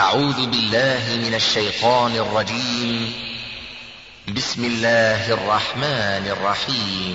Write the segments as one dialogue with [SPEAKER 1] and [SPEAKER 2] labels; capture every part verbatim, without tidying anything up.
[SPEAKER 1] أعوذ بالله من الشيطان الرجيم. بسم الله الرحمن الرحيم.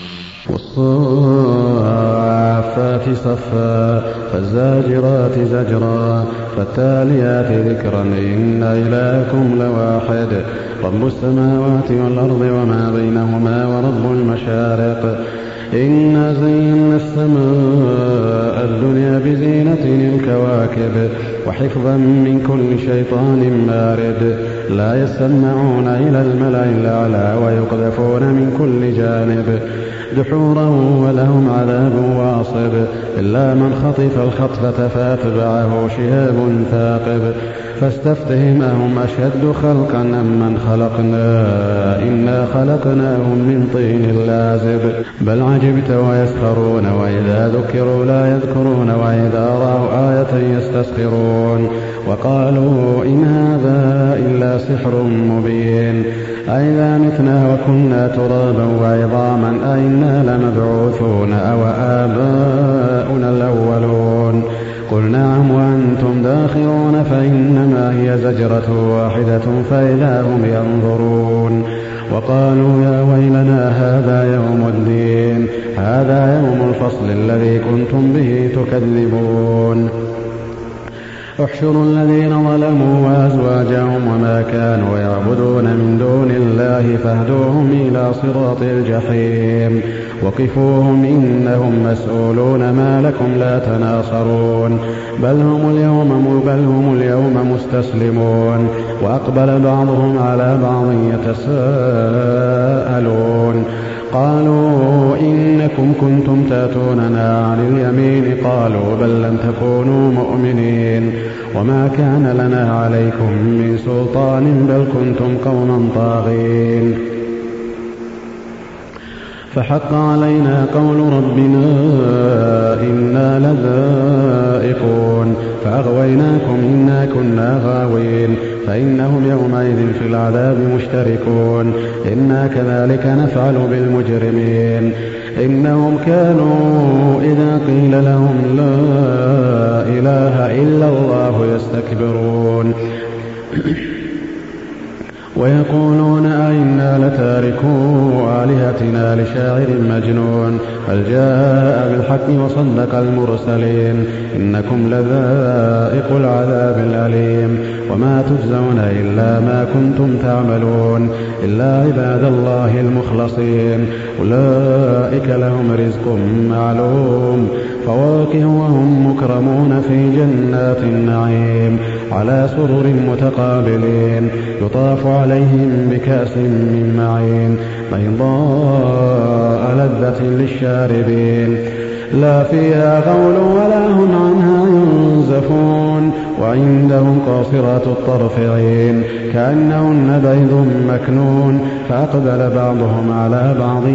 [SPEAKER 2] والصافات صفا فالزاجرات زجرا فالتاليات ذكرا إن إلهكم لواحد رب السماوات والأرض وما بينهما ورب المشارق إنا زينا السماء الدنيا بزينة الكواكب وحفظا من كل شيطان مارد لا يسمعون إلى الملأ الأعلى ويقذفون من كل جانب دحورا ولهم عذاب واصب إلا من خطف الخطفة فاتبعه شهاب ثاقب فاستفتهم أهم أشد خلقا أم من خلقنا إنا خلقناهم من طين لازب بل عجبت ويسخرون وإذا ذكروا لا يذكرون وإذا رأوا آية يستسخرون وقالوا إن هذا إلا سحر مبين أئذا متنا وكنا ترابا وعظاما أئنا لمبعوثون أو آباؤنا الأولون قل نعم وأنتم داخرون فإنما هي زجرة واحدة فإذا هم ينظرون وقالوا يا ويلنا هذا يوم الدين هذا يوم الفصل الذي كنتم به تكذبون احشروا الذين ظلموا وأزواجهم وما كانوا يعبدون من دون الله فاهدوهم إلى صراط الجحيم وقفوهم إنهم مسؤولون ما لكم لا تناصرون بل هم اليوم, بل هم اليوم مستسلمون وأقبل بعضهم على بعض يتساءلون قالوا إنكم كنتم تأتوننا عن اليمين قالوا بل لم تكونوا مؤمنين وما كان لنا عليكم من سلطان بل كنتم قوما طاغين فحق علينا قول ربنا إنا لذائقون فأغويناكم إنا كنا غاوين فإنهم يومئذ في العذاب مشتركون إنا كذلك نفعل بالمجرمين إنهم كانوا إذا قيل لهم لا إله إلا الله يستكبرون ويقولون أئنا لتاركوا آلهتنا لشاعر مجنون بل جاء بالحق وصدق المرسلين إنكم لذائق العذاب الأليم وما تجزون إلا ما كنتم تعملون إلا عباد الله المخلصين أولئك لهم رزق معلوم فواكه وهم مكرمون في جنات النعيم على سرر متقابلين يطاف عليهم بكأس من معين بيضاء لذة للشاربين لا فيها غول ولا هم عنها ينزفون وعندهم قاصرات الطرف عين كأنهن بيض مكنون فأقبل بعضهم على بعض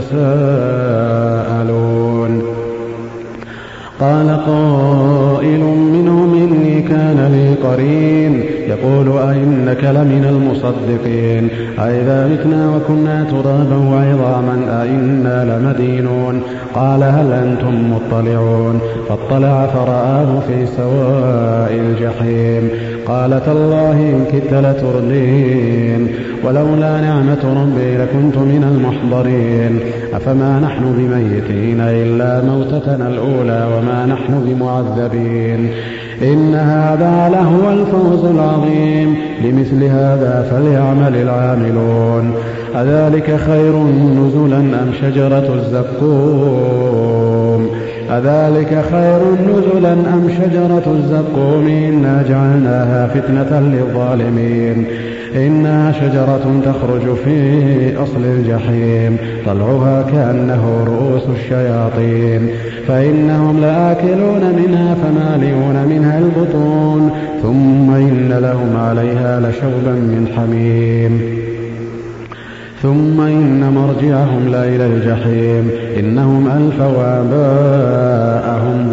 [SPEAKER 2] يتساءلون قال قائل منهم إني كان لي قرين يقول أئنك لمن المصدقين أئذا متنا وكنا ترابا وعظاما أئنا لمدينون قال هل أنتم مطلعون فاطلع فرآه في سواء الجحيم قال تالله إن كدت لتردين ولولا نعمة ربي لكنت من المحضرين أفما نحن بميتين إلا موتتنا الأولى وما نحن بمعذبين إن هذا لهو الفوز العظيم لمثل هذا فليعمل العاملون أذلك خير نزلا أم شجرة الزقوم أذلك خير نزلا أم شجرة الزقوم إنا جعلناها فتنة للظالمين إنها شجرة تخرج في أصل الجحيم طلعها كأنه رؤوس الشياطين فإنهم لآكلون منها فمالئون منها البطون ثم إن لهم عليها لشوبا من حميم ثم إن مرجعهم لإلى الجحيم إنهم ألفوا آباءهم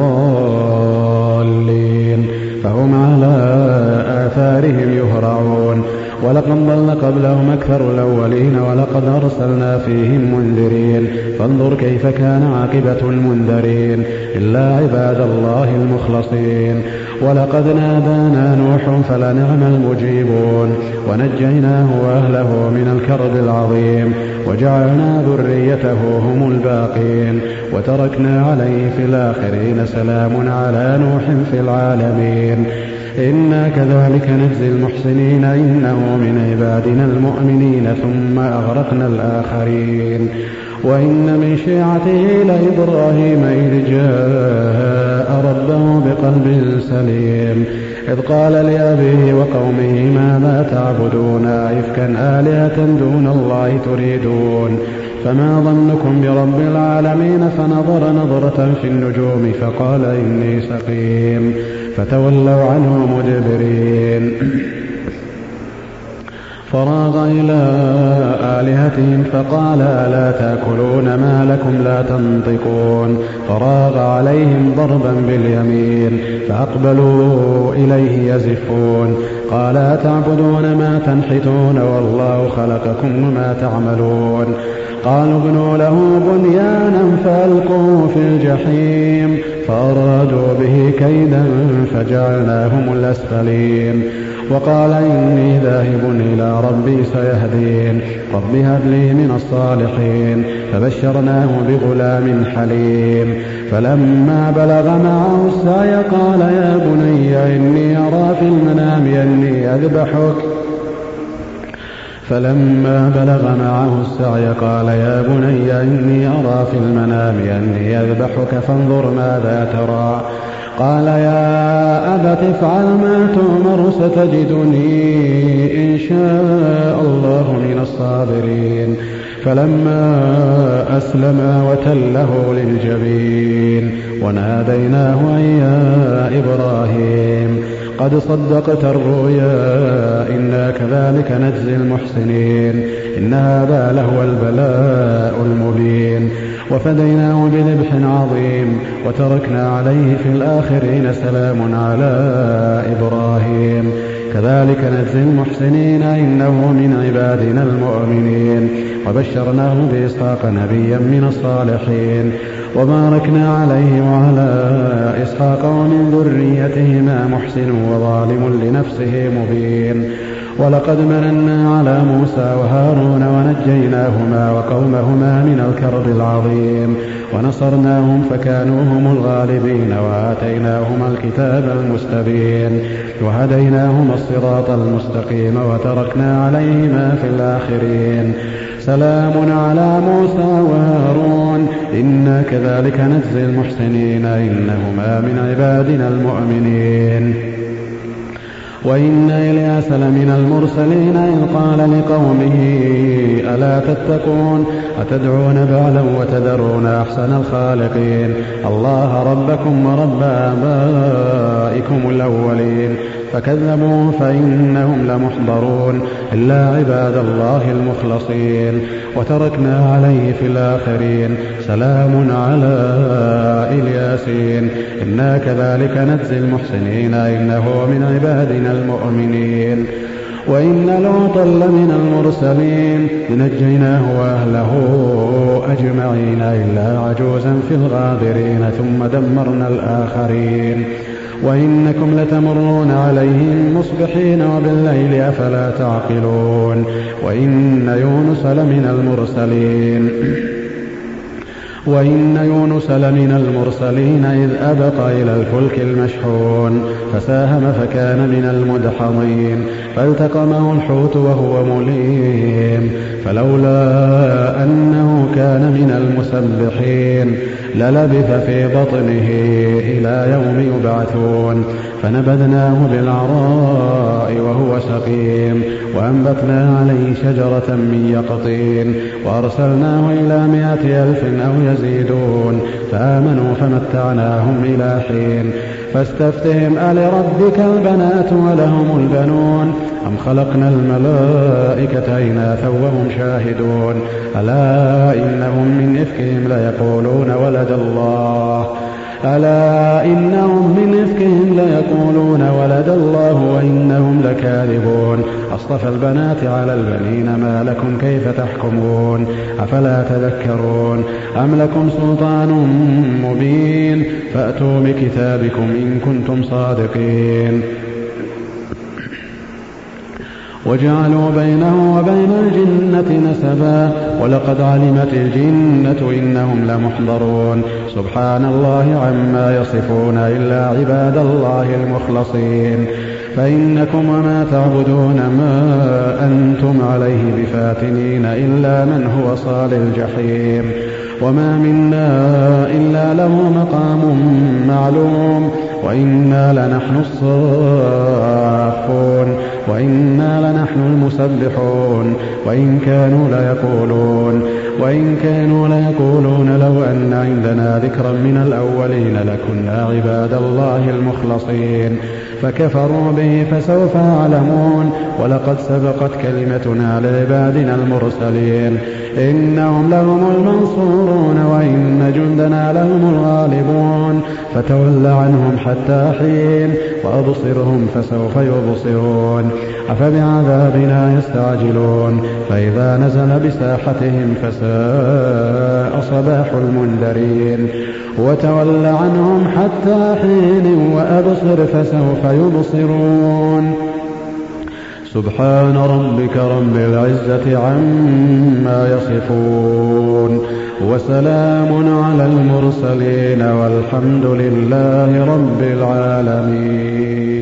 [SPEAKER 2] ضالين فهم على آثارهم يهرعون ولقد ضل قبلهم أكثر الأولين ولقد أرسلنا فيهم منذرين فانظر كيف كان عاقبة المنذرين إلا عباد الله المخلصين ولقد نادانا نوح فلنعم المجيبون ونجيناه وأهله من الكرب العظيم وجعلنا ذريته هم الباقين وتركنا عليه في الآخرين سلام على نوح في العالمين إنا كذلك نجزي المحسنين إنه من عبادنا المؤمنين ثم أغرقنا الآخرين وإن من شيعته لإبراهيم إذ جاء ربه بقلب سليم إذ قال لأبيه وقومه ماذا تعبدون أئفكا آلهة دون الله تريدون فما ظنكم برب العالمين فنظر نظرة في النجوم فقال إني سقيم فتولوا عنه مدبرين فراغ إلى آلهتهم فقال ألا تأكلون ما لكم لا تنطقون فراغ عليهم ضربا باليمين فأقبلوا إليه يزفون قال أتعبدون ما تنحتون والله خلقكم وما تعملون قالوا ابنوا له بنيانا فألقوه في الجحيم فأرادوا به كيدا فجعلناهم الأسفلين وقال إني ذاهب إلى ربي سيهدين رب هب لي من الصالحين فبشرناه بغلام حليم فلما بلغ معه السعي قال يا بني إني أرى في المنام أني أذبحك فلما بلغ معه السعي قال يا بني إني أرى في المنام أني أذبحك فانظر ماذا ترى قال يا أبت افعل ما تؤمر ستجدني إن شاء الله من الصابرين فلما أسلما وتله للجبين وناديناه يا إبراهيم قد صدقت الرؤيا إنا كذلك نجزي المحسنين إن هذا لهو البلاء المبين وفديناه بذبح عظيم وتركنا عليه في الآخرين سلام على إبراهيم كذلك نجزي المحسنين إنه من عبادنا المؤمنين وبشرناه بإسحاق نبيا من الصالحين وباركنا عليه وعلى إسحاق ومن ذريتهما محسن وظالم لنفسه مبين ولقد مننا على موسى وهارون ونجيناهما وقومهما من الكرب العظيم ونصرناهم فكانوا هم الغالبين وآتيناهما الكتاب المستبين وهديناهما الصراط المستقيم وتركنا عليهما في الآخرين سلام على موسى وهارون إنا كذلك نجزي المحسنين إنهما من عبادنا المؤمنين وإن إلياس لمن المرسلين إذ قال لقومه ألا تتقون أتدعون بعلا وتذرون أحسن الخالقين الله ربكم ورب آبائكم الأولين فكذبوا فإنهم لمحضرون إلا عباد الله المخلصين وتركنا عليه في الآخرين سلام على الياسين إنا كذلك نجزي المحسنين إنه من عبادنا المؤمنين وإن لوطا لمن المرسلين نجيناه وأهله أجمعين إلا عجوزا في الغابرين ثم دمرنا الآخرين وإنكم لتمرون عليهم مصبحين وبالليل أفلا تعقلون وإن يونس لمن المرسلين وإن يونس لمن المرسلين إذ أبق إلى الفلك المشحون فساهم فكان من المدحضين فالتقمه الحوت وهو مليم فلولا أنه كان من المسبحين للبث في بطنه إلى يوم يبعثون فنبذناه بالعراء وهو سقيم وأنبتنا عليه شجرة من يقطين وأرسلناه إلى مائة ألف أو يزيدون فآمنوا فمتعناهم إلى حين فاستفتهم ألربك البنات ولهم البنون أم خلقنا الملائكة إناثا وهم شاهدون ألا إنهم من إفكهم ليقولون ولد الله ألا إنهم من إفكهم ليقولون ولد الله وإنهم لكاذبون أصطفى البنات على البنين ما لكم كيف تحكمون أفلا تذكرون أم لكم سلطان مبين فأتوا بكتابكم إن كنتم صادقين وجعلوا بينه وبين الجنة نسبا ولقد علمت الجنة إنهم لمحضرون سبحان الله عما يصفون إلا عباد الله المخلصين فإنكم وما تعبدون ما أنتم عليه بفاتنين إلا من هو صال الجحيم وما منا إلا له مقام معلوم وإنا لنحن الصافون وإنا لنحن المسبحون وإن كانوا ليقولون وإن كانوا ليقولون لو أن عندنا ذكرا من الأولين لكنا عباد الله المخلصين فكفروا به فسوف يعلمون ولقد سبقت كلمتنا لعبادنا المرسلين إنهم لهم المنصورون وإن جندنا لهم الغالبون فتول عنهم حتى حين وأبصرهم فسوف يبصرون أفبعذابنا يستعجلون فإذا نزل بساحتهم فساء صباح المنذرين وتول عنهم حتى حين وأبصر فسوف يبصرون سبحان ربك رب العزة عما يصفون وسلام على المرسلين والحمد لله رب العالمين.